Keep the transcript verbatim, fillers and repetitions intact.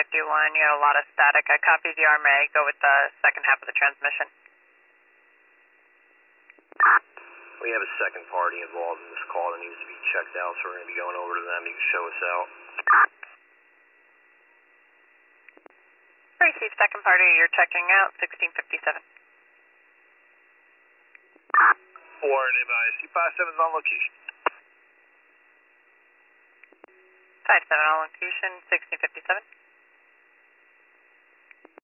fifty-one, you had a lot of static. I copied the R M A. Go with the second half of the transmission. We have a second party involved in this call that needs to be checked out, so we're going to be going over to them. You can show us out. Receive second party, you're checking out, sixteen fifty-seven. Warren, M I C five seven's on location. five seven on location, sixteen fifty-seven.